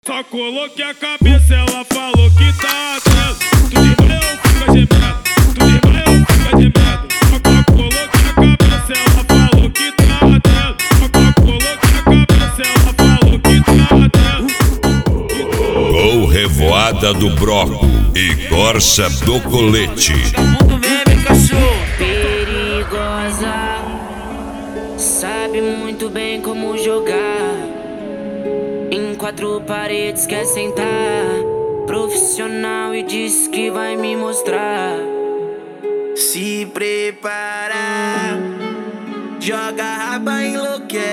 Só coloquei a cabeça, ela falou que tá atrás. Tu de manhã fica gemendo, tu de manhã fica gemendo. Só coloquei a cabeça, ela falou que tá atrás. Só coloquei a cabeça, ela falou que tá atrás. Gol Revoada do Broco e Corsa do Colete. Perigosa, sabe muito bem como jogar. Em quatro paredes quer sentar. Profissional e diz que vai me mostrar. Se prepara, joga a raba, enlouquece.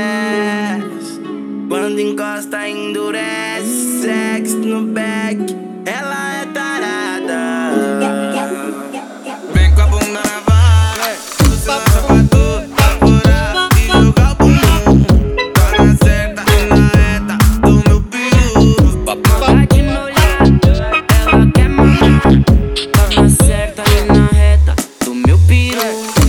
Quando encosta, endurece. Sex no back, ela é tarada. Vem com a bunda na barra, o seu sapato pra fora e jogar o bumbum. Tá na certa e na reta do meu peru. Bate no olhar, ela quer mamar. Tá na certa e na reta do meu peru.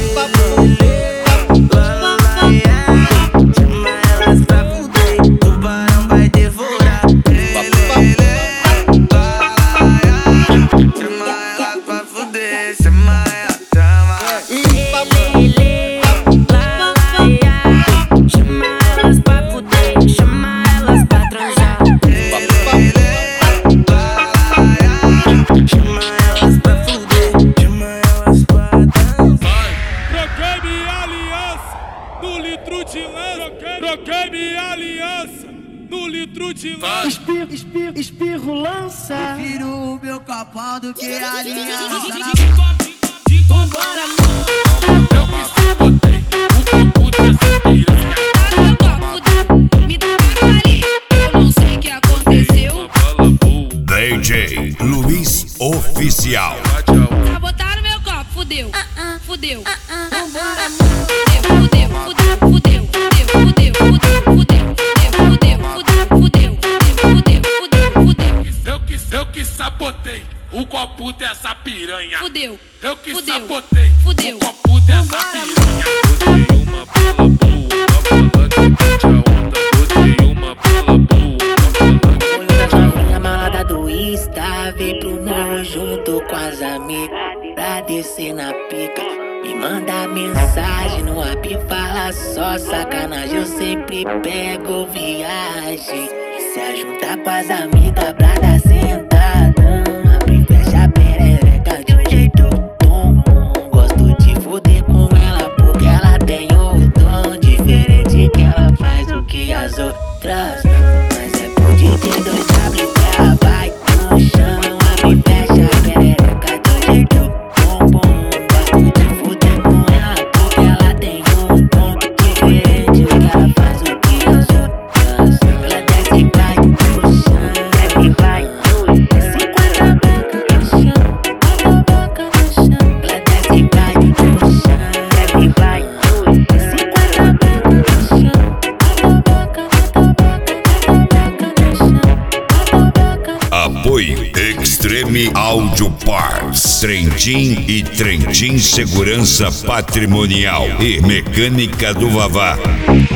Chama elas pra fuder, tubarão vai devorar. Chama elas pra fuder, chama ela, chama. Chama elas pra fuder, chama elas pra transar. Chama elas pra fuder, chama elas pra dançar. Troquei minha aliança no litro de lança. Troquei minha aliança no litro de lança. Espirro lança. Prefiro o meu copão do que a aliança. Vambora, amor. Me dá uma palha, eu não sei o que aconteceu. DJ Luiz Oficial. Sabotaram meu copo, fudeu, fudeu. Vambora, amor. Fudeu, fudeu, fudeu, fudeu, fudeu, fudeu, fudeu, fudeu, fudeu, fudeu. Eu que sabotei o copo dessa piranha. Fudeu, Eu que fudeu, sabotei fudeu. o copo dessa piranha. Botei uma bola boa, uma bola que bate a onda. Botei uma bola boa, uma bola que bate a onda. Minha malada do Insta, vem pro morro junto com as amigas pra descer na pica. Me manda mensagem no app, fala só sacanagem. Eu sempre pego viagem. Se ajuntar com as amigas pra dar sentadão. Abre e fecha a perereca de um jeito bom. Gosto de foder com ela porque ela tem um tom diferente, que ela faz o que as outras não. Mas é por DJ2W que ela vai no chão. Abre e fecha a perereca de um jeito bom. Gosto de foder com ela porque ela tem um tom diferente, que ela faz o que as outras não. Ela desce e vai no chão, desce e vai no chão. Desce com a boca no chão, com a boca no chão. Ela desce e vai no chão, desce e vai no chão. Desce com a boca no chão, com a boca no chão. Apoio Extreme Audio Parts, Trendim e Trendim Segurança Patrimonial e Mecânica do Vavá.